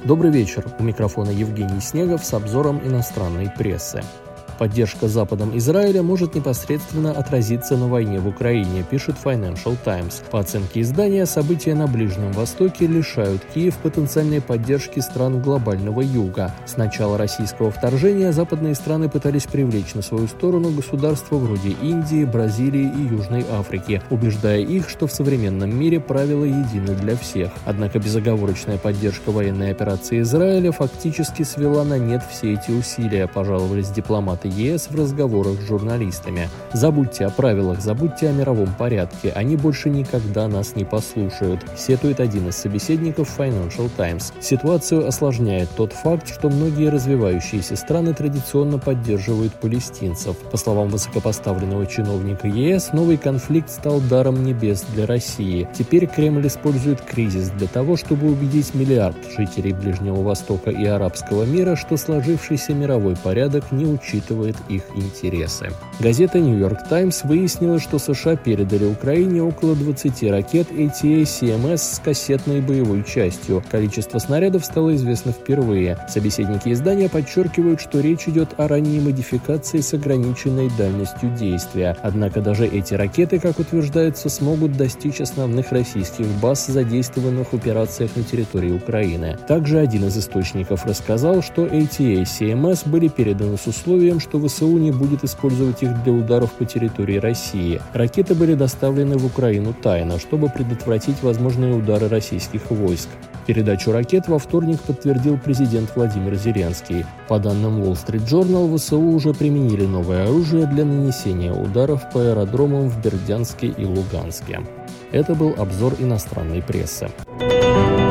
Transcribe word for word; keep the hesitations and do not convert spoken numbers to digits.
Добрый вечер. У микрофона Евгений Снегов с обзором иностранной прессы. Поддержка Западом Израиля может непосредственно отразиться на войне в Украине, пишет Financial Times. По оценке издания, события на Ближнем Востоке лишают Киев потенциальной поддержки стран глобального юга. С начала российского вторжения западные страны пытались привлечь на свою сторону государства вроде Индии, Бразилии и Южной Африки, убеждая их, что в современном мире правила едины для всех. Однако безоговорочная поддержка военной операции Израиля фактически свела на нет все эти усилия, пожаловались дипломаты ЕС в разговорах с журналистами. Забудьте о правилах, забудьте о мировом порядке, они больше никогда нас не послушают, сетует один из собеседников Financial Times. Ситуацию осложняет тот факт, что многие развивающиеся страны традиционно поддерживают палестинцев. По словам высокопоставленного чиновника ЕС, новый конфликт стал даром небес для России. Теперь Кремль использует кризис для того, чтобы убедить миллиард жителей Ближнего Востока и арабского мира, что сложившийся мировой порядок не учитывает их интересы. Газета «Нью-Йорк Таймс» выяснила, что США передали Украине около двадцати ракет эй ти эй си эм эс с кассетной боевой частью. Количество снарядов стало известно впервые. Собеседники издания подчеркивают, что речь идет о ранней модификации с ограниченной дальностью действия. Однако даже эти ракеты, как утверждается, смогут достичь основных российских баз, задействованных в операциях на территории Украины. Также один из источников рассказал, что эй ти эй си эм эс были переданы с условием, что ВСУ не будет использовать их для ударов по территории России. Ракеты были доставлены в Украину тайно, чтобы предотвратить возможные удары российских войск. Передачу ракет во вторник подтвердил президент Владимир Зеленский. По данным Wall Street Journal, ВСУ уже применили новое оружие для нанесения ударов по аэродромам в Бердянске и Луганске. Это был обзор иностранной прессы.